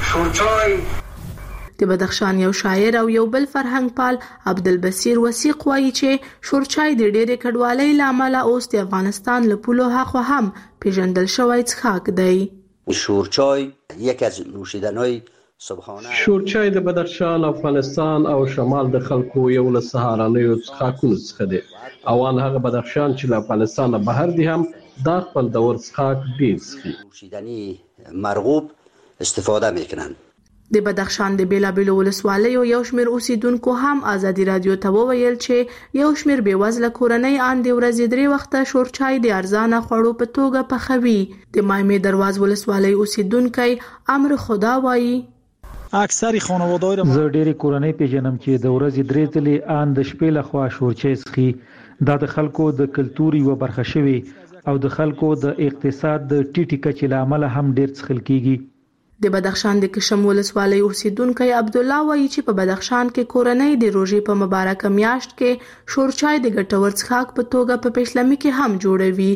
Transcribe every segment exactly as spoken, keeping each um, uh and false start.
شورچای. د بدخشان یو شاعر او یو بل فرهنګ پال عبدالبصیر وثیق وایي چې شورچای د ډېرې کډوالۍ له امله اوس د افغانستان له پولو هاخوا هم پیژندل شوی څښاک دی. شورچای یک از نوشیدنۍ صبحانه. شورچای د بدخشان، افغانستان او شمال د خلکو یو له سهارنیو څښاکونو څخه دی او آن هغه بدخشان چې له افغانستان نه بهر دي هم دا خپل دور څښاک ډېر څښي. نوشیدنی مرغوب استفاده میکنن. د بدخشان د بیلابیلو ولسوالیو یو شمېر اوسیدونکو هم ازادي رادیو ته وویل چې یو شمېر بېوزله کورنۍ ان د ورځې درې وخته شورچای د ارزانه خوړو په توګه پخوي. د مایمې درواز ولسوالۍ اوسیدونکی امر خدا وایي اکثر خانواده‌های زه ډېرې کورنۍ پیژنم چې د ورځې درې ځلې ان د شپې لخوا شورچای څښي. دا د خلکو د کلتور یوه برخه شوې او د خلکو د اقتصاد د ټیټې کچې له امله هم ډېر څښل کیږي. د بدخشان د کشم ولسوالۍ اوسیدونکی عبدالله وایي چې په بدخشان کې کورنۍ د روژې په مبارکه میاشت کې شورچای د ګټور څښاک په توګه په پیشلمي کې هم جوړوي.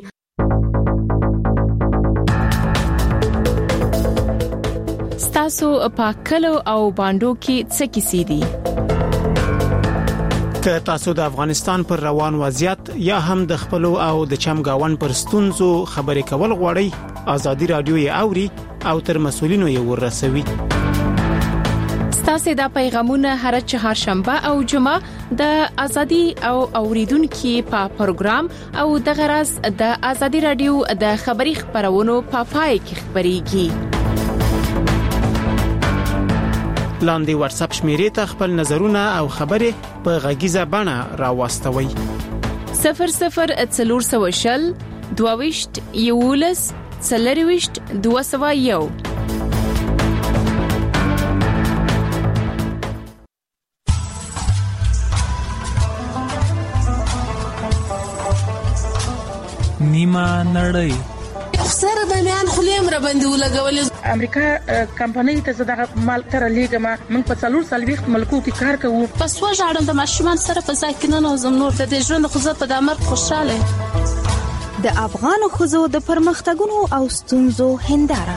ستاسو په کلو او باندو کې څه کیسې دي؟ که تاسو د افغانستان پر روان وضعیت یا هم د خپل او د چمګاون پر ستونزو خبرې کول غواړئ، ازادي رادیو یې اوري او تر مسولینو یې ورسوي. ستاسو د پیغامونه هر چهارشنبه او جمعه د ازادي او اوریدونکو په پروګرام او د غرض د ازادي رادیو د خبري خبرونو په پای کې خبريږي. لاندې واتس اپ شمیرې ته خپل نظرونه او خبرې په غږیزه بڼه راوستوي. صفر صفر څلور سوه شل دوه یولس څلرویشت دوه سوه یو. نیمه نړۍ سره د میان خلیم را باندې ولګول. امریکا کمپنۍ ته زده مال تر لیګه ما من په څلور سلويخت ملکو کې کار کوو. پس وژاړم د ماشومان سره په ځای کې نه نوزم نور د ژوند خو زه په د امر خوشاله. د افغان خزو د پرمختګونو او ستونزو هنداره.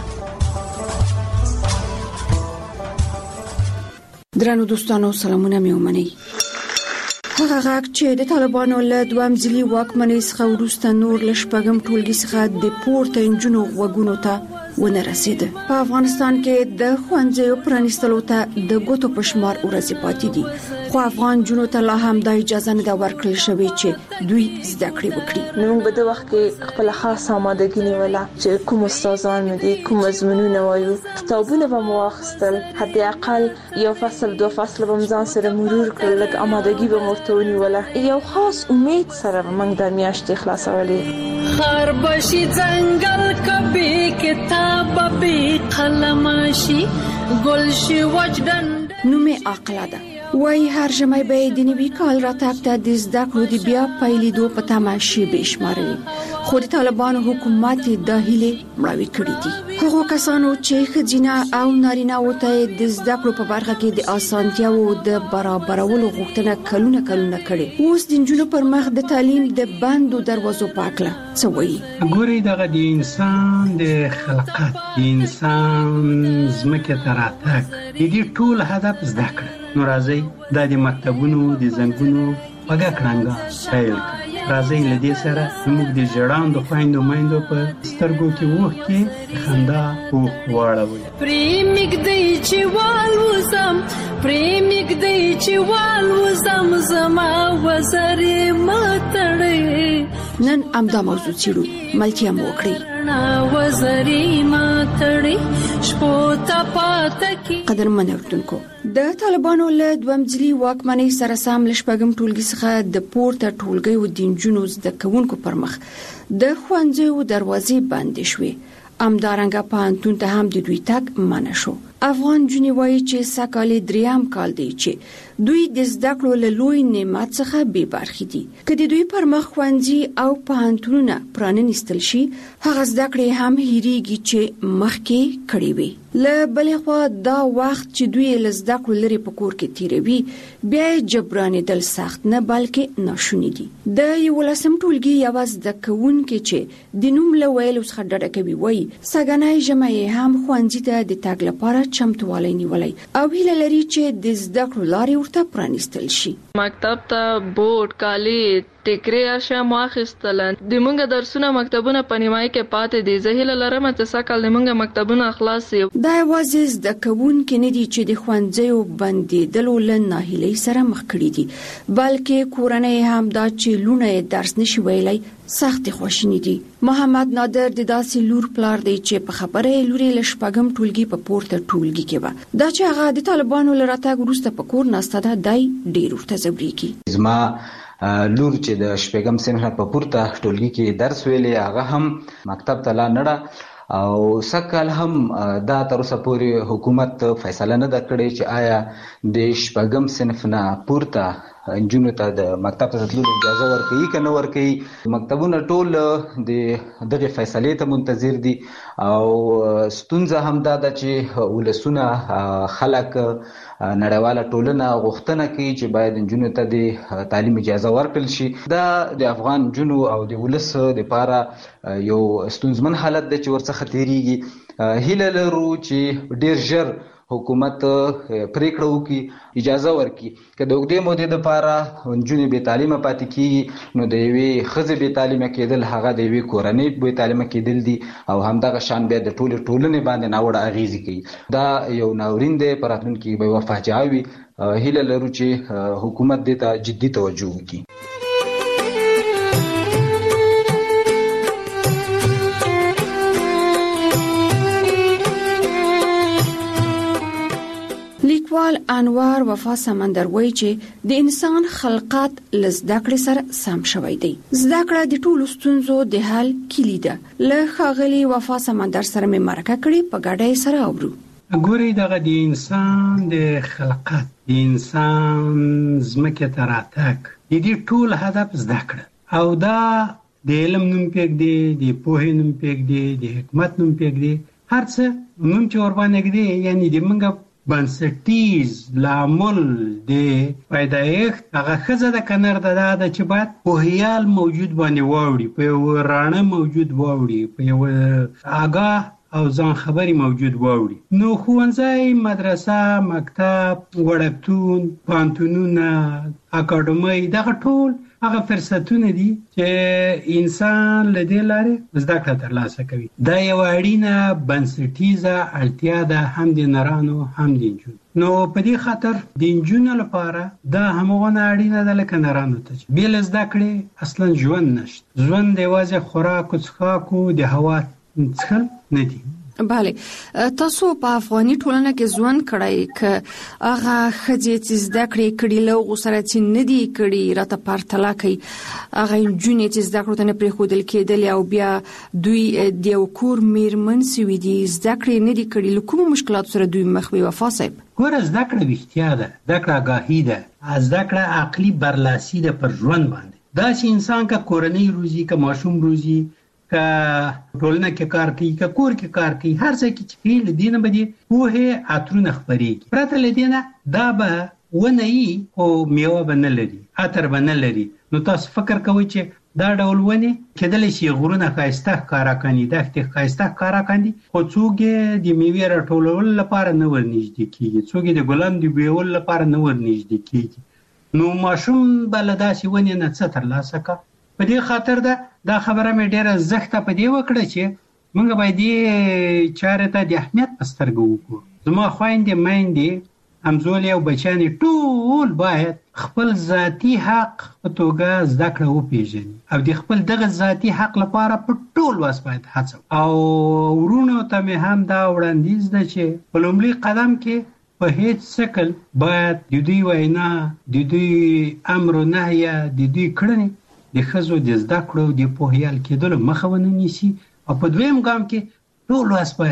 درنو دوستانو سلامونه مې ومنئ. هغه غږ چې د طالبانو له دوام ځلي واکمنۍ څخه وروسته نور له شپږم ټولګي څخه د پورته انجونو غوږونو ته ونه رسیده. په افغانستان کې د ښوونځیو پرانیستلو ته د ګوتو په شمار ورځې پاتې دي، خو افغان جنو ته لا هم د اجازه نه دا ورکړل شوی چې دوی زده کړې وکړي. نو په دغه وخت کې خپل خاصه آمادګي نیوله چې کوم استادان مې دي، کوم مضمونونه وایو، کتابونه به مو واخیستل، حد اقل یو فصل دو فصل به ځان سره مرور کړل، لکه آمادګي به مو ورته ونیوله. یو خاص امید سره موږ د میاشتې خلاصولې. خربشي ځنګل کبي کتاب به قلمشي ګلشي وجدان نومه عقله ده. وای هر جمعه به د نوي کال راتګ ته د زده کړو د بیا پیلېدو په تمه شي بشمارلي، خو د طالبانو حکومت د هیله مړاوي کړی دي. هغه کسانو چې خځینه او نارینه وته د زده کړو په برخه کې د اسانتیاو د برابرولو غوښتنه کلونه کلونه کړي، اوس د جنونو پر مخ د تعلیم د بندو دروازو پاکله څه وایي. ګوري دغه د انسان د خلقت، د انسان زمکه تراتک د دې ټول هدف زده کړه. نو راځي د دې مکتبونو د زنګونو وګه کړنګا پیل کړ. راځي لدې سره موږ د ژړاندو خويندو مایندو په سترګو کې وښکي خندا او واړوي. پریمګ دی چې والوزم پریمګ دی چې والوزم زما وزرې ماتړې. نن امدا موضوع چیرو ملتیا موکړي وزرې ماتړې شپو ته پاتکی. قدر منوتونکو د طالبانو له دوام ځلي واکمنۍ سره سم لشپږم ټولګي څخه د پورته ټولګي او د انجونو زده کوونکو پر مخ د ښوونځیو دروازې بندې شوې. امدارنګه پانتون ته هم د دوی تګ منع شو. افغان جنوي وایي چې سکهاله دریم کال دی چې دوی د زده کړو له لوی نعمت څخه بې برخې دي. که د دوی پر مخ ښوونځي او پوهنتونونه پرانیستل شي، هغه زده کړې هم هېرېږي چې مخکې کړې وي. له بلې خوا دا وخت چې دوی له زده کړو لرې په کور کې تېروي، بیا یې جبرانېدل سخت نه بلکې ناشوني دي. د یولسم ټولګي یوه زده کوونکې چې د نوم له ویلو څخه ډډه کوي وایي سږنی ژمی یې هم ښوونځي ته د تګ لپاره چمتووالی نیولی او هیله لري چې د زده کړو لارې ورته پرانیستل شي. مکتب ته بورډ، کالي، ټیکرې اشیاء واخیستل. د مونږ درسونه مکتبونه په نیمایي کې پاتې دي. زه هیله لرم چې سږکال د مونږ مکتبونه خلاص شي. دا یوازې زده کوونکي نه دي چې د ښوونځیو بندېدلو له ناهیلۍ سره مخ کړي دي، بلکې کورنۍ هم دا چې لوڼه یې درس نشي ویلی سختې خواشیني دي. محمد نادر د داسې لور پلار دی چې په خبره یې لور یې له شپږم ټولګي په پورته ټولګي کې وه. دا چې هغه د طالبانو له راتګ وروسته په کور ناسته ده، دی ډېر ورته ځورېږي. زما لور چې د شپږم صنف په پورته ټولګي کې درس ویلی، هغه هم مکتب ته لا نړه او سږکال هم دا تر اوسه پورې حکومت فیصله نه ده کړې چې آیا د شپږم صنف نه پورته نجونو ته د مکتب ته تللو اجازه ورکوي که نه ورکوي. مکتبونه ټول د دغې فیصلې ته منتظر دي او ستونزه هم دا ده چې ولسونه خلک نړیواله ټولنه غوښتنه کوي چې باید نجونو ته د تعلیم اجازه ورکړل شي. دا د افغان نجونو او د ولس دپاره یو ستونزمن حالت دی چې ورڅخه تېرېږي. هیله لرو چې ډېر ژر حکومت پریکړه وکړي، اجازه ورکړي. که د اوږدې مودې دپاره نجونې بې تعلیمه پاتې کېږي، نو د یوې ښځې بې تعلیمه کېدل هغه د یوې کورنۍ بې تعلیمه کېدل دي او همدغه شان بیا د ټولې ټولنې باندې ناوړه اغېزې کوي. دا یو ناورین دی، په راتلونکي کې به یوه فاجعه وي. هیله لرو چې حکومت دې ته جدي توجه وکړي. لیکوال انوار وفا سمندر وایي چې د انسان خلقت له زده کړې سره سم شوی دی. زده کړه د ټولو ستونزو د حل کلي ده. له ښاغلي وفا سمندر سره مې مرکه کړې، په ګډه یې سره اورو. ګورئ، دغه د انسان د خلقت، د انسان ځمکې ته راتګ، د دې ټول هدف زده کړه او دا د علم نوم پرېږدي، د پوهې نوم پرېږدي، د حکمت نوم پرېږدي، هر څه نوم چې ورباندې ږدي، یعنې د موږ بنسټیز لامل د پیدایښت هغه ښځه د کنر ده دا ده چې باید پوهیال موجود باندې واوړي، په یو رانه موجود واوړي، په یو آګاه او ځان خبري موجود واوړي. نو ښوونځی، مدرسه، مکتب، وړکتون، پوهنتونونه، اکاډمۍ، دغه ټول هغه فرصتونه دي چې انسان له دې لارې زده کړه ترلاسه کوي. دا یوه اړینه بنسټیزه اړتیا ده، هم د نرانو هم د نجونو. نو په دې خاطر د نجونو لپاره دا همغونه اړینه ده لکه نرانو ته چې بې له زده کړې اصلا ژوند نشته. ژوند یوازې خوراک و څښاک و د هوا څښل نه دي. بله، تاسو په افغاني ټولنه کې ژوند کړی، که هغه ښځې چې زده کړې کړي له هغو سره چې نه دي کړي راته پرتله کوي، هغه نجونې چې زده کړو ته نه پرېښودل کېدلې او بیا دوی د یو کور میرمن سوي دي، زده کړې نه دي کړي، له کومو مشکلاتو سره دوی مخ وي؟ وفا صاحب، ګوره، زده کړه ویښتیا ده، زده کړه آګاهي ده، زده کړه عقلي برلاسي ده پر ژوند باندې. داسې انسان که کورنۍ روزي، که ماشوم روزي، که ټولنه کې کار کوي، که کور کې کار کوي، هر ځای کې چې کوي، له دې نه به د پوهې عطرونه خپرېږي. پرته له دې نه دا به ونه وي خو میوه به نه لري، عطر به نه لري. نو تاسو فکر کوئ چې دا ډول ونې کېدلی شي غرونه ښایسته ښکاره کاندي، دښتې ښایسته ښکاره کاندي، خو څوک یې د میوې راټولولو لپاره نه ورنږدې کېږي، څوک یې د ګلانو د بویولو لپاره نه ورنږدې کېږي. نو ماشوم به له داسې ونې نه څه ترلاسه کړه؟ په دې خاطر ده دا خبره مې ډېره زښته په دې وکړه چې موږ باید دې چارې ته د اهمیت په سترګه وګورو. زما خویندې، میندې، همزولې او بچیانې ټول باید خپل ذاتي حق په توګه زده کړه وپېژني او د خپل دغه ذاتي حق لپاره په ټول وس باید هڅه. او ورونو ته مې هم دا وړاندیز ده چې په لومړي قدم کې په هیڅ شکل باید د دوی وینا، د دوی امر و نهیه، د دوی کړنې د ښځو د زده کړو د پوهیال کېدلو مخه ونه نیسي. او په دویم ګام کې ټول وس باید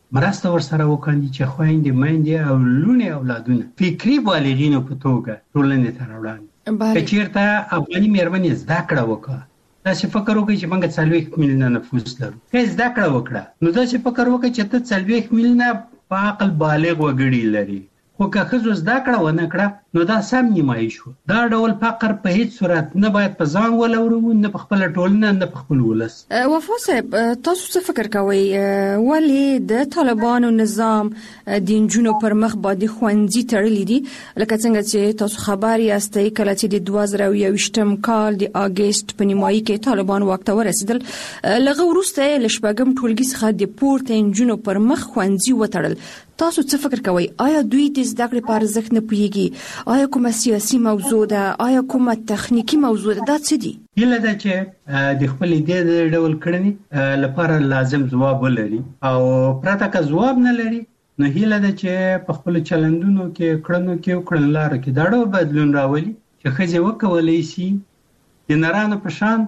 مرسته ورسره وکړي چې خويندې میندې او لونې اولادونه فکری بالغینو په توګه ټولنې ته راوړي. که چیرته افغاني مېرمنې زده کړه وکړه، داسې فکر وکړي چې موږ څلوېښت میلیونه نفوس لرو، که زده کړه وکړه نو داسې فکر وکړي چې ته څلوېښت میلیونه په عقل بالغ وګړي لري. خو که ښځو زده کړه ونه کړه نو دا سم نیمایي شو. دا ډول فقر په هیڅ صورت نه باید په ځان ولورو، نه په خپله ټولنه، نه په خپل ولس. وفا صاحب، تاسو څه فکر کوئ ولې د طالبانو نظام د نجونو پر مخ باندې ښوونځي تړلي دي؟ لکه څنګه چې تاسو خبر یاستئ کله چې د دوه زره یوویشتم کال د اګست په نیمایي کې طالبان واک ته ورسېدل، لږ وروسته یې له شپږم ټولګي څخه د پورته نجونو پر مخ ښوونځي وتړل. تاسو څه فکر کوئ؟ آیا دوی د زده کړې په ارزښت نه پوهیږي؟ آیا کومه سیاسي موضوع ده؟ آیا کومه تخنیکی موضوع ده؟ دا څه دي؟ هیله ده چې د خپل دې د ډول کړنې لپاره لازم ځواب ولري، او پرته که ځواب نه لري نو هیله ده چې په خپل چلندونو کې، کړنو کې او کړنلارو کې دا ډول بدلون راولي چې ښځې وکولی شي د نرانو په شان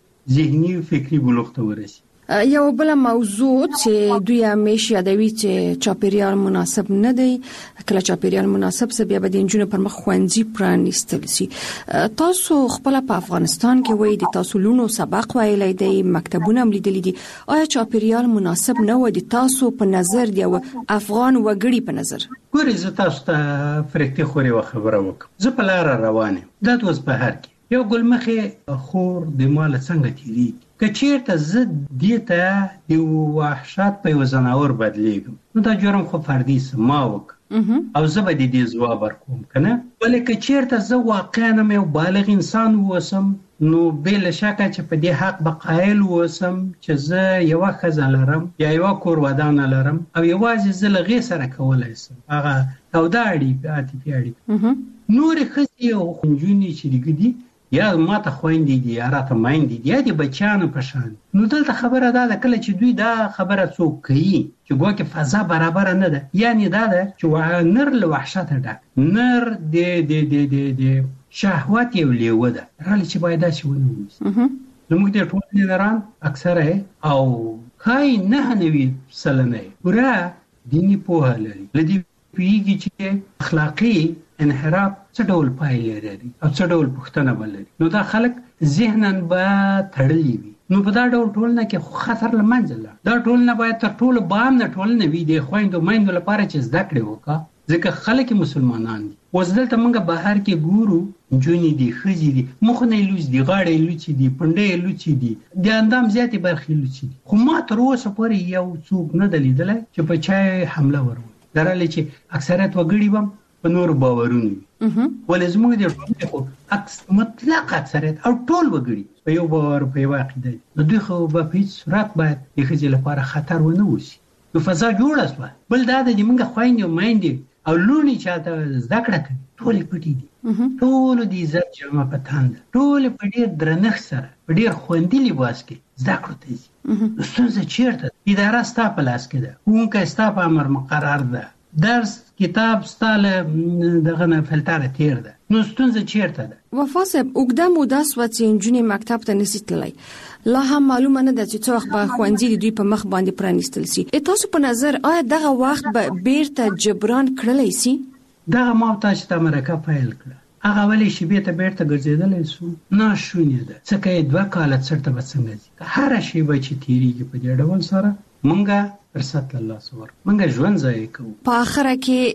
ذهني او فکري بلوغ ته ورسي. یو بل موضوع چې دوی همیش یادوي چې چاپیریال مناسب نه دی. کله چاپیریال مناسب سه بیا به د نجونو پر مخ ښوونځي پرانیستل شي. تاسو خپل په افغانستان کې وایي د تاسو لونو سبق ویلی دی، مکتبونه هم لیدلي دي. آیا چاپیریال مناسب نه و د تاسو په نظر، دی او افغان وګړي په نظر؟ ګورې، زه تاسو ته فرښتې خورې و خبره وکړم. زه په لاره روان یم، دا د اوسبهر کې یو ګلمخې خور د ماله څنګه تېرېږي. که چیرته زه دې ته د وحشت په یو ځناور بدلیږم نو دا جرم خو فردي ما وکړ او زه به د دې ځواب ورکوم، که نه؟ ولې که چیرته زه واقعا یو بالغ انسان واوسم نو بې له شکه چې په دې حق به قایل واوسم چې زه یوه ښځه لرم یا یوه کور ودانه لرم او یوازې زه له هغې سره کولی شم هغه توده اړیکې، عاطفي اړیکې. نورې ښځې او نجونې چې دګه دي یا ماته خويندې دي یا راته میندې دي یا د بچیانو په شان. نو دلته خبره دا ده کله چې دوی دا خبره څوک کوي چې ګواکې فضا برابره نه ده، یعنی دا ده چې نر له وحشته ډک، نر د د د د د شهوت یو لیوه ده، رالې چې باید داسې ونه ونیسي. زموږ د ټولنې نران اکثره او ښایي نهه نوي سلنه پوره دیني پوهه لري، له دې پوهېږي چې اخلاقي انحراف څه ډول پایلې لري او څه ډول پوښتنه به لري. نو دا خلک ذهناً به تړلي وي. نو په دا ډول ټولنه کې خو خطر له منځه لاړ. دا ټولنه باید تر ټولو بامنه ټولنه وي د خویندو میندو لپاره چې زده کړې وکړه، ځکه خلک مسلمانان دي. اوس دلته موږ بهر کې ګورو نجونې دي، ښځې دي، مخونه یې لوڅ دي، غاړه یې لوڅې دي، پنډه یې لوڅې دي، د اندام زیاتې برخې یې لوڅې دي. خو ما تر اوسه پورې یو څوک نه ده لیدلی چې په چا یې حمله ور وکړي. دا رالې چې اکثریت وګړي به په نورو باورونو وي، ولې زموږ د ټولنې خو اکس مطلق اکثریت او ټول وګړي په یو باور په یوه عقیده دي. نو دوی خو به په هېڅ صورت باید د ښځې لپاره خطر ونه اوسي. نو فضا جوړه شوه. بل دا ده چې موږ خویندې او میندې او لوڼې چې هلته زده کړه کوي ټولې پټې دي، ټولو د عزت جامه په تن ده، ټولې په ډېر درنښت سره په ډېر خوندي لباس کې زده کړو ته ځي. نو ستونزه چېرته ده؟ اداره ستا په لاس کې ده، ښوونکی ستا په امر مقرر ده، درس کتاب ستا له دغه نه فلتره تېر ده. نو ستونزه چېرته ده؟ وفا صاحب، اوږده موده سوه چې نجونې مکتب ته نشي تللی، لا هم معلومه نه ده چې څه وخت به ښوونځي د دوی په مخ باندې پرانیستل شي. تاسو په نظر آیا دغه وخت به بیرته جبران کړلی شي؟ دغه ما او تاسو ته مرکه پیل کړه، هغه ولې شیبې ته بیرته ګرځېدلی شو؟ ناشونې ده. ځکه یې دوه کاله څرته به څنګه ځي؟ که هره شیبه چې تېرېږي په دې ډول سره موږ فرصت له لاسه ورکړو، موږ ژوند ضایع کوو. په آخره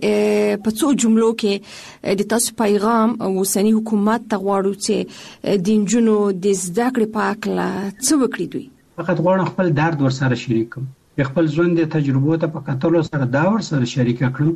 کې په څو جملو کې د تاسو پیغام اوسني حکومت ته غواړو چې د نجونو د زده کړې په هکله څه وکړي دوی؟ فقط غواړم خپل درد ورسره شریک کړم، خپل ژوند د تجربو ته په کتلو سره دا ورسره شریکه کړم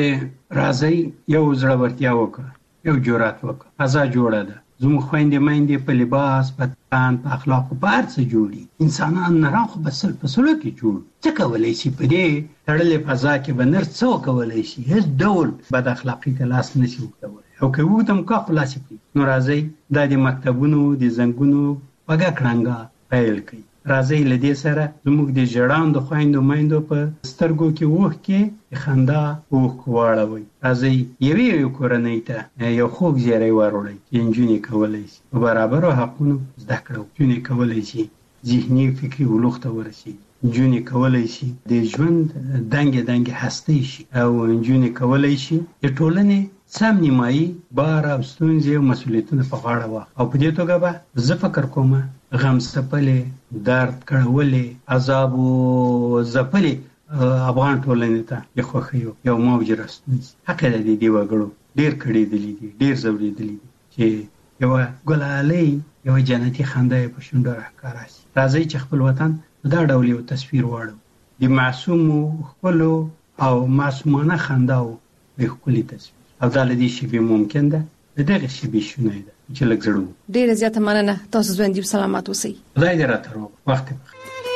چې راځئ یو زړورتیا وکړه، یو جرأت وکړه. فضا جوړه ده، زموږ خویندې میندې په لباس، په تن، په اخلاقو، په هر څه جوړي. انسانان نران خو په سل په سلو کې جوړ. څه کولی شي په دې تړلې فضا کې به نر څه وکولی شي؟ هېڅ ډول بد اخلاقي ته لاس نه شي اوږدولی، او که وږدم کا خو لاس یې پرېږدي. نو راځئ دا د مکتبونو د زنګونو خوږه کړنګه پیل کړئ. راځئ له دې سره زموږ د ژړاندو خویندو میندو په سترګو کې اوښکې د خندا اوښکو واړوئ. راځئ یوې یوې کورنۍ ته یو خوږ زیری وروړئ چې نجونې کولی شي په برابرو حقونو زده کړه وکړي، نجونې کولی شي ذهني فکري بلوغ ته ورسېږي. جونې کولای شي د ژوند دنګ دنګ هستی شي او جونې کولای شي د ټولنې سم نیمایي بار او ستونزې او مسؤلیتونه په غاړه واخلي. او په دې توګه به زه فکر کوم غم څپلې، درد کړولې، عذاب او ځپلې افغان ټولنې ته یو خوښیو یو موج راستونځي. حق دې دی وګړو ډیر کړېدلې دي، ډیر زوړېدلې دي چې یو ګلالۍ یو جنتي خندا په شونډو راښکاره شي. راځئ چې خپل وطن دا ډول یو تصویر واړو، د معصومو خپلو او معصومانه خنداو د ښکلي تصویر. او دا له دې شیبې ممکن ده د دغې شیبې شونی ده چې لږ زړه وو. ډېره زیاته مننه. تاسو ژوندي سلامت اوسئ. خدای دې راته روغ وخت بخیر.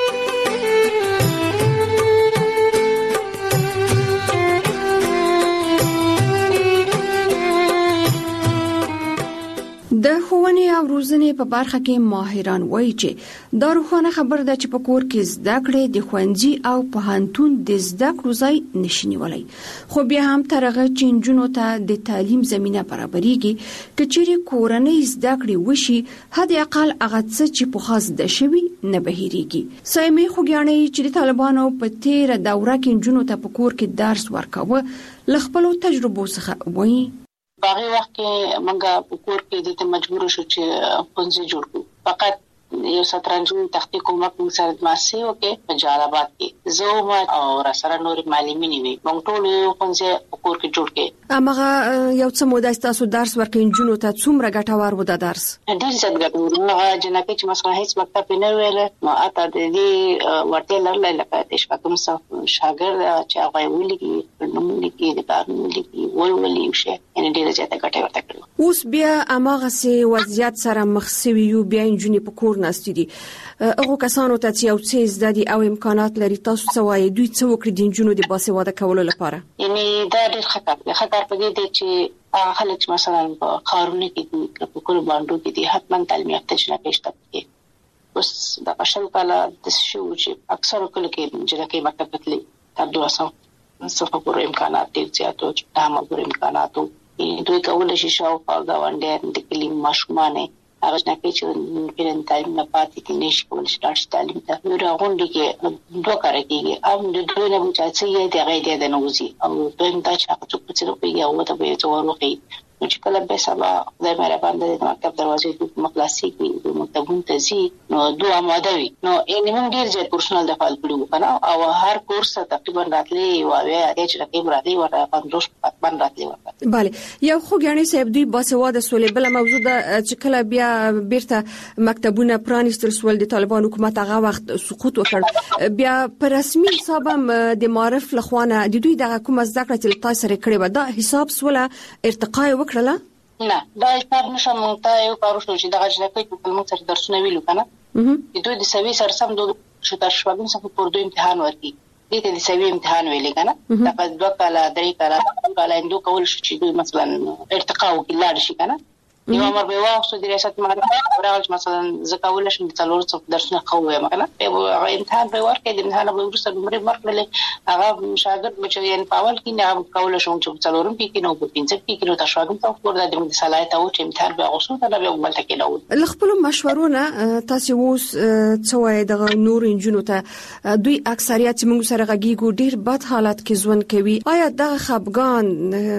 د ښوونې او روزنې په برخه کې ماهران وایي چې دا روښانه خبره ده چې په کور کې زده کړې د ښوونځي او پوهنتون د زده کړو ځای نشي نیولی. خو بیا هم تر هغه چې نجونو ته د تعلیم زمینه برابرېږي، که چیرې کورنۍ زده کړې وشي، حد اقل هغه څه چې پخوا زده شوي نه به هېرېږي. سایمې خوږیاڼۍ چې د طالبانو په تېره دوره کې نجونو ته په کور کې درس ورکاوه، له خپلو تجربو څخه وایي. باغی وخت کې منګه په کور کې د ته مجبور شو چې ښوونځي جوړ کړو. فقط یو سترنجو تختی کومک موږ سره د ماسي وکي په جلال آباد کې زه ما او را سره نور معلمین وي موږ ټول یو ښوونځي په کور کې جوړ کړي. امغه یو څه موده تاسو درس ورکړئ جنونو ته څومره ګټور و د درس؟ ډیر زیات ګټور. هغه جنکه چې مثلا هیڅ مکتب نه ویل نو اته د دې ورته لرل لکه د شپږم صف شاګرد چې هغه ولګي نو ولګي د کار ولګي ولولي شي ان ډیر زیات ګټور ورته کړو. اوس بیا امغه سي وضعیت سره مخ سوي یو بیا انجونی په کور ناستې دي. هغه کسانو ته چې یو څه زده دي او امکانات لري، تاسو څه وایي دوی څه وکړي د انجونو د باسواده کولو لپاره؟ یعنی دا ډېر خطر دی. خطر په دې دی چې خلک مثلا په ښارونو کې دي، په کور باندې کې دي، حتما تعلیم یافته جنکې شته دي. اوس د پښتو کاله د شو چې اکثر کله کې جنکې مکتب ته تللي تر دوه سوه څخه پورې امکانات ډېر زیات او چې هم پورې امکاناتو دوی کولای شي شاوخوا ګاونډیان د کلي ماشومان هغه څنګه چې پیرن تعلیم نه پاتې دي نشي کولای شي لاړ تعلیم ته. نو راغونډي کې دوه کار کوي او د دوی نه چې یې د غیدې د نوزي او دوی دا چې هغه څوک چې کوي او ته به څور وکړي نو چې کله به سبا د مهربان د مکتب دروازې د مخلاصي کې د مکتبونو ته زی نو دوه آماده وي. نو یې موږ ډیر ځای پرسونل د فعال کړو کنه او هر کورس تقریبا راتلي او بیا چې راکې مرادي ورته پندروش باندې راتلي ورته. bale یو خوګانی صاحب دوی باسواده سولې بل موضوع ده چې کله بیا بیرته مکتبونه پرانیستل سول د طالبان حکومت هغه وخت سقوط وکړ، بیا په رسمي حساب د معرف لخوانه د دوی د کوم زده کړه چې تاسو سره کړی و دا حساب سوله ارتقا وکړه؟ نه دا حساب نشم ته یو کارو شو چې دغه ځکه چې موږ سره درسونه ویلو کنه د دوی د سوي سره سم دوه شو تر شپږم صفحه پر دوی امتحان ورکړي. دې د سوي امتحان ویلې کنه دا په دوه کاله درې کاله کاله اندو کول شو چې دوی مثلا ارتقا وکړي شي کنه. یو امر به واخصو د ریاست معرفت راوځ مثلا زکاول شم د څلور څو درسونه خوې مثلا په امتحان به ورکړي د امتحان به ورسره عمر مرکلې هغه شاګرد چې یې پاول کې نه کول شو چې څلورم کې کې نو په پنځه کې کې نو تاسو هغه ته ورته د صلاحیت او چې امتحان به اوسو ته به عمل تکې نو خپل مشورونه تاسو اوس څه وایي د نور انجونو ته دوی اکثریت موږ سره غږیږو ډیر بد حالت کې ژوند کوي. آیا د خپګان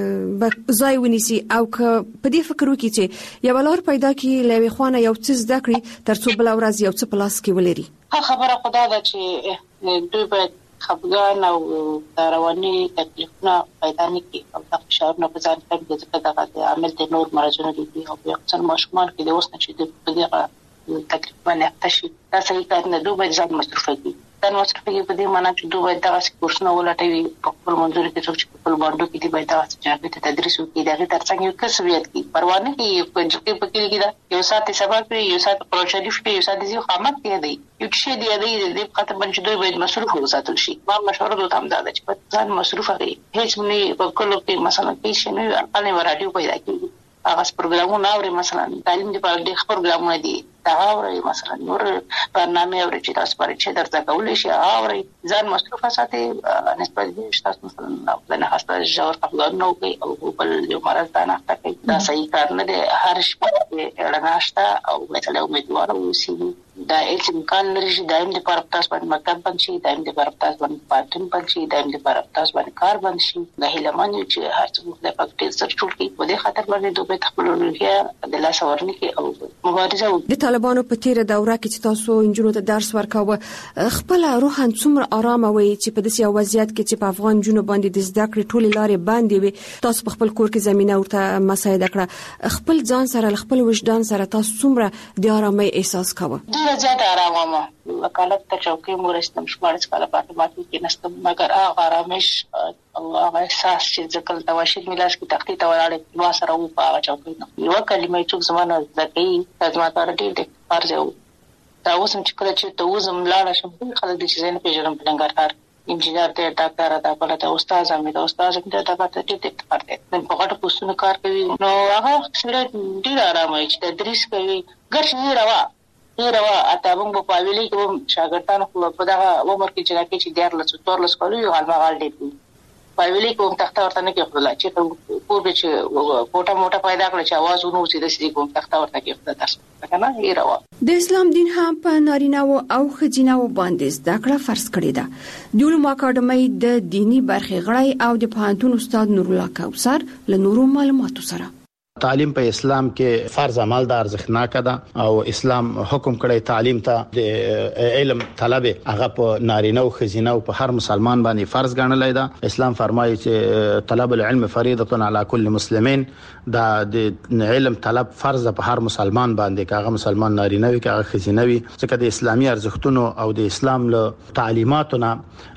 به ځای ونیسي او که په دې فکر وکړي چې یو لار پیدا کی لوي خوانه یو څه زده کړی ترڅو بل ورځ یو څه پلاس کې ولري؟ خبره خدا ده چې دوی باید خپګان او رواني تکلیفونه پیدا نه کړي او د فشارونو په ځان کې ځکه د عمل د نور مرزونه دي او یو څل ماشومان کې د اوس نه چې د دغه تکلیفونه تشي دا صحیح کار نه دوی باید ځان مصرف کړي. دا مصرف کې په دې معنی چې دوی باید دغه کورسونه ولټوي په خپل منځور کې څوک چې په باندې کې دی باید دغه چې تدریس وکړي دغه ترڅنګ یو کسبیت کې پروانه کې په ځکه په کې کې دا یو ساعت سبق کوي یو ساعت پروژه دی یو ساعت زی خامت کې دی یو شی دی دی د خاطر باندې دوی باید مسؤل وساتل شي. ما مشوره دوی هم دا چې په ځان مصرف کړي هیڅ نه په کلو کې مثلا کې شي نه اړانه رادیو پیدا کړي هغه پروګرامونه اوري مثلا تعلیم دی په ډېر پروګرامونه دي دا اوري مثلا نور برنامه اوري چې تاسو پرې چې درته کولای شي اوري ځان مصرف ساتي نسبت دې تاسو مثلا د نه خاصه جوړ خپل نو کوي او بل یو مرز دا نه کوي دا صحیح کار نه دی. هر شپه رڼاشته او مثلا امیدوار اوسئ دا هیڅ امکان لري چې دایم د لپاره تاسو باندې مکتب بند شي، دایم د لپاره تاسو باندې پارټن بند شي، دایم د لپاره تاسو باندې کار بند شي. دا هیلمان یو چې هر څه د پکټ سر جوړ کړي په دې خاطر باندې دوی په خپل لوریا د لاس ورني کې او مبارزه د طالبانو په تیر دوره کې چې تاسو انجونو ته درس ورکاوه خپل روحان څومره آرام وي چې په داسې وضعیت کې چې په افغان جنوب باندې د زده کړې ټولې لارې باندې وي تاسو په خپل کور کې زمينه ورته مساعده کړه، خپل ځان سره خپل وجدان سره تاسو څومره د آرامۍ احساس کاوه؟ ډیر زیات آرام وم. وکالت ته چوکۍ مورستم شمارس کاله پاتې ماته کې نستم، مګر هغه آرامش او هغه احساس چې ځکه د واشل ملاس کې تختی ته ولاړې نو سره و په چوکۍ نو یو کلمه چې زمانه ځکه لازم تر ډیر د ارزو دا اوس چې کله چې ته وزم لاړ شم خلک د چیزونو په جوړم بلنګار انجینر ته ډاکټر ته بل ته استاد امید استاد ته دا پاتې ټیټ ټیټ کار کوي نن په غټه پوسټونو کار کوي نو هغه سره ډیر آرام وي چې تدریس کوي ګرځي روا ډیر روا اته موږ په ویلي کې شاګردانو په دغه عمر کې چې راکې چې ډیر لڅ تور لڅ کولو یو غالمغال دی په ویلي کوم تخته ورته نه کېخلا چې په پورې چې کوټه موټه پیدا کړ چې आवाज ونو چې د سړي کوم تخته ورته کېخلا تاسو کنه یې روا. د اسلام دین هم په نارینه او ښځینه باندې زده کړه فرض کړې ده. د علومو اکاډمۍ د دینی برخې غړی او د پوهنتون استاد نور الله کوثر له نورو معلوماتو سره تعلیم په اسلام کې فرض عمل د ارزښتناک ده او اسلام حکم کړی تعلیم ته د علم طلب هغه په نارینه او ښځینه او په هر مسلمان باندې فرض ګڼلای ده. اسلام فرمایي چې طلب العلم فریضه علی کل مسلمین، دا د علم طلب فرض په هر مسلمان باندې، کاغه مسلمان نارینه وي کاغه ښځینه وي، ځکه د اسلامي ارزښتونو او د اسلام له تعلیماتونه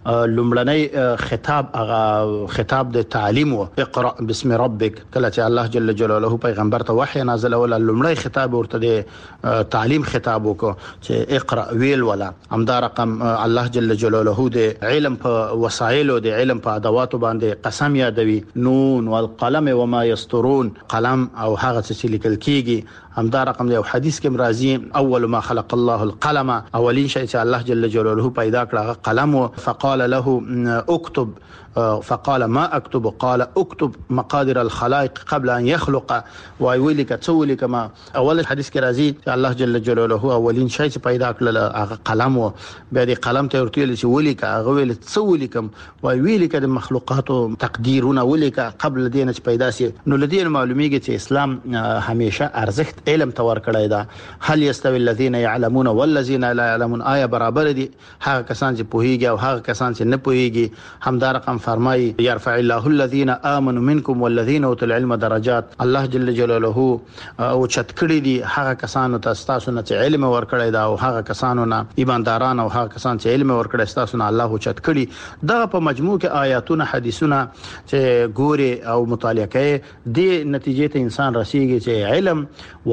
لومړنی خطاب هغه خطاب د تعلیم او اقرا بسم ربک، کله چې الله جل جلاله پیغمبر ته وحی نازل ول لومړی خطاب ورته د تعلیم خطاب وکړو چې اقرا ویل ولا همدا رقم الله جل جلاله د علم په وسایل او د علم په ادواتو باندې قسم یادوي، نون والقلم وما يسطرون، قلم او هغه چې لیکل کیږي. همدا رقم یو حدیث کې مرضی اول ما خلق الله القلم، اولین شی چې الله جل جلاله پیدا کړ قلم، فقال له اكتب فقال ما اكتب قال اكتب مقادير الخلائق قبل ان يخلق، وایویل کڅول کما اول حدیث کې راځي چې الله جل جلاله اولین شی چې پیدا کړل هغه قلم، او بیا د قلم ته ورته چې ولیک هغه ویل څول کم وایویل کده مخلوقات تقدیرونه ولیک قبل دینه چې پیدا سي. نو لدی معلومیږي چې اسلام همیشه ارزښت علم تور کړی دا. هل یستوی الذین یعلمون والذین لا یعلمون، آیا برابر دي هغه کسان چې پوهیږي او هغه کسان چې نه پوهیږي؟ همدا رقم فرمایي يرفع الله الذين امنوا منكم والذين اوتوا العلم درجات، الله جل جلاله او چت کړی دي هغه کسانو ته تاسو نه چې علم ورکړی دا او هغه کسانو نه ایمانداران او هغه کسان چې علم ورکړی تاسو نه الله چت کړی. دغه په مجموع کې آیاتونه حدیثونه چې ګوري او مطالعه کوي د نتیجې ته انسان رسیږي چې علم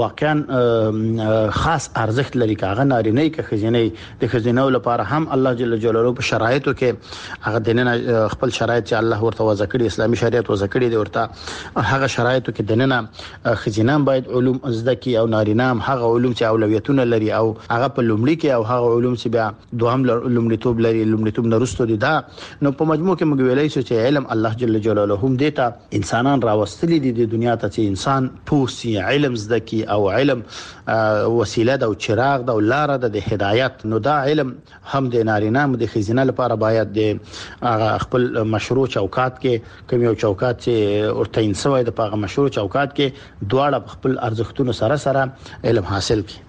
واقعا خاص ارزښت لري، کاغه نارینه کې خزینه د خزینه لپاره هم الله جل جلاله په شرایطو کې هغه دنه خپل شرایط چې الله ورته وضع کړی اسلامي شریعت وضع کړی دی ورته هغه شرایطو کې دنه خزینه باید علوم زده کی او نارینه هم هغه علوم چې اولویتونه لري او هغه په لومړي کې او هغه علوم چې بیا دوهم لومړیتوب لري لومړیتوب نرسته دي. دا نو په مجموع کې موږ ویلای شو چې علم الله جل جلاله هم دیتا انسانان راوستلي دي د دنیا ته چې انسان پوسی علم زده کی او علم وسیله ده او چراغ ده او لار ده د هدایت. نو دا علم هم د نارینه هم د خزینه لپاره باید د خپل مشروع چوکات کې کوم یو چوکات چې ورته انسوي د پاغه مشروع چوکات کې دواړه خپل ارزښتونو سره سره علم حاصل کړي.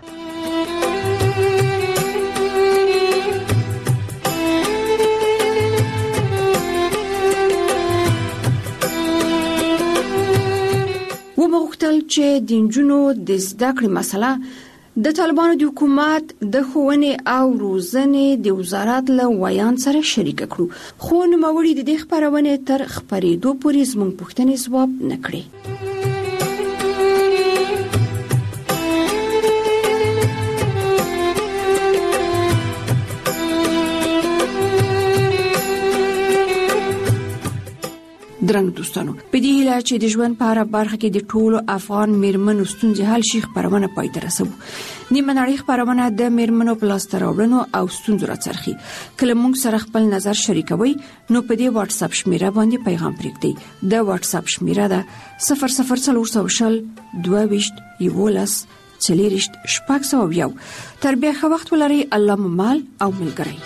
ومغتل چې د جنونو د زده کړې مسله د طالبانو د حکومت د ښوونې او روزنې د وزارت له ویان سره شریک کړو، خو نوموړي د دې خبرونې تر خبرېدو پورې زموږ پوښتنې ځواب نه کړې. درنګ دوستانو، په دې هیله چې د ژوند په اړه برخه کې د ټولو افغان میرمنو ستونزې حل شي خبرونه پای ته رسوو. نیمه نړۍ خبرونه د میرمنو په لاس راوړنو او ستونزو راڅرخي. کله موږ سره خپل نظر شریکوي نو په دې واتس اپ شمیره باندې پیغام پرېږدئ. د واتس اپ شمیره ده صفر صفر څلور سوه شل دوه ویشت یولس څلېرشت شپږ سوه یو. تر بیا ښه وخت ولرئ. الله مو مال او ملګری.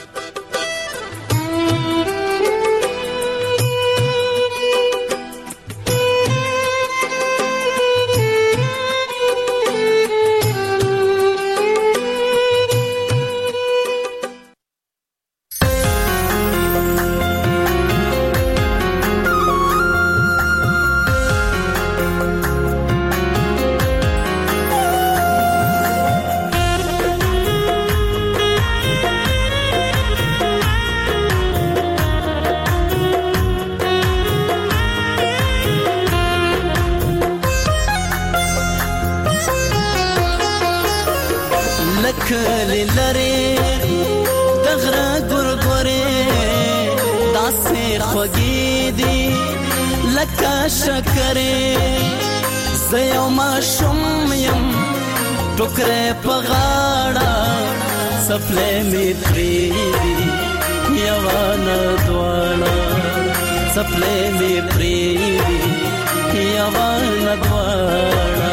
کلی لري دغره ګورګورې داسې خوږې دي لکه شکرې زه یو ماشوم یم ټوکرې په غاړه څپلۍ مې پرېږدي یوه نه دواړه څپلۍ مې پرېږدي یوه نه دواړه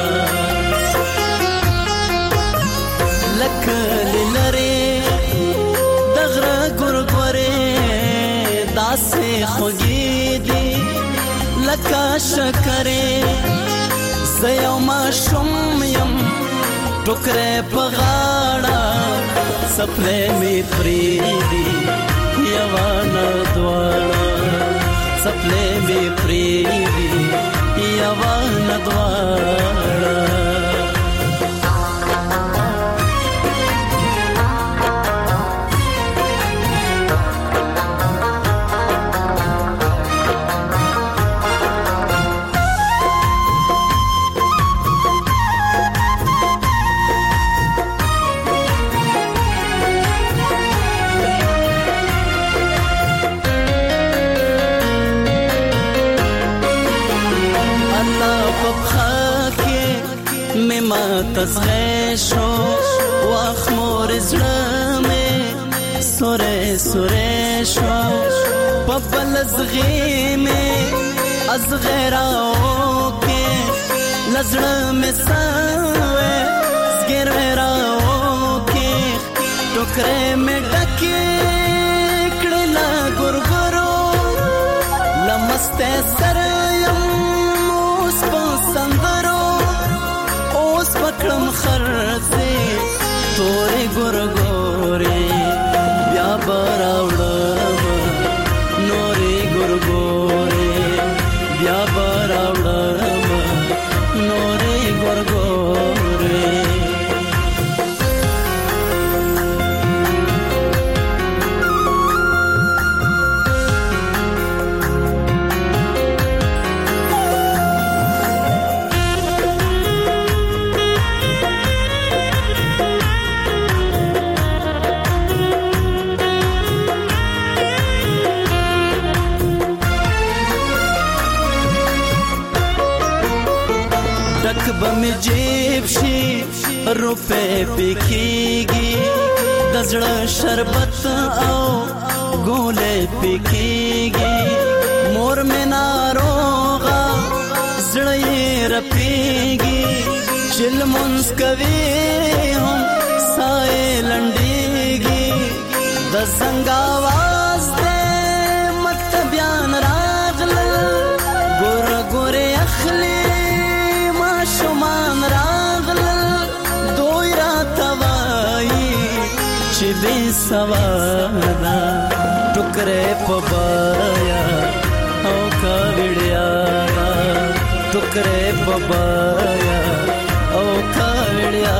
لکلی لري دغره ګورګورې داسې خوږې دي لکه شکرې زه یو ماشوم یم ټوکرې په غاړه څپلۍ مې پرېږدي یوه نه دواړه څپلۍ مې پرېږدي یوه نه دواړه تزغې شو واخ مور زړه مې سورې سورې شو په بل زغې مې ازغې راو کې لزړه مې سوې زګېروې راو کې ټوکرې مې ډکې کړې له ګورګورو لمستې سره یم اوس په سندرو پکړم خرڅې تورې ګورګورې بیا به راوړم نورې ګورګورې بیا به راوړم نورې ګورګورې بم جیب شي روپے پکېږي د زړه شربت او ګولې پکېږي مور مې ناروغه زړه یې رپېږي چې لمونځ کوي هم ساه یې لنډېږي د زنګ اواز دی مکتبیان راغلل ګوره ګورې اخلي شمان راغلل دوی راته وایي چې بې سواده ټوکرې په بایا او کاوړیا ټوکرې په بایا او کاوړیا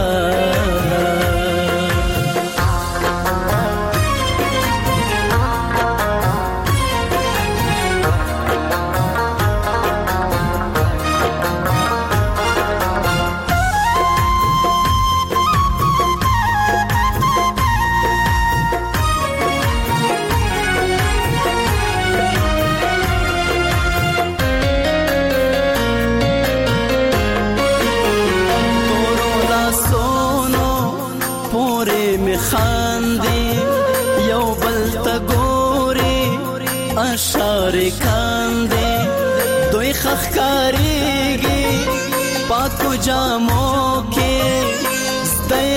اشاره کاندې دوی خخکاریږي پاکو جامو کې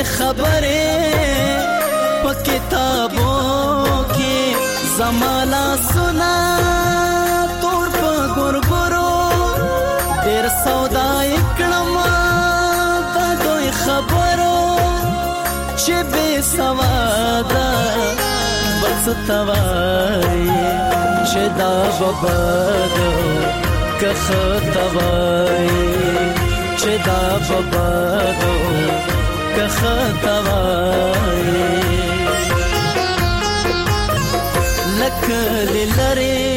خبرې په کتابو کې زمالا سنا تور په ګورګورو ډېر سودا کړم د دوی خبرو چې بې سواده بس توای چې دا ببادو که خطوای چې دا ببادو که خطوای لکه لری